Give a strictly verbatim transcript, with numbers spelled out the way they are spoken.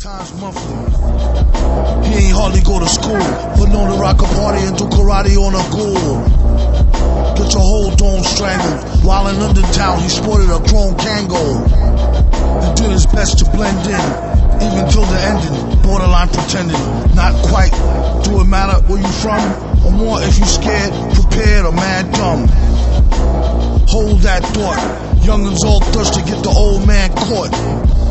times monthly. He ain't hardly go to school, but known to rock a party and do karate on a ghoul. Get your whole dome strangled. While in London town, he sported a chrome Kangol. He did his best to blend in, even till the ending. Borderline pretending, not quite. Do it matter where you from? Or more if you scared, prepared, or mad dumb? Hold that thought. Young'uns all thirsty, get the old man caught.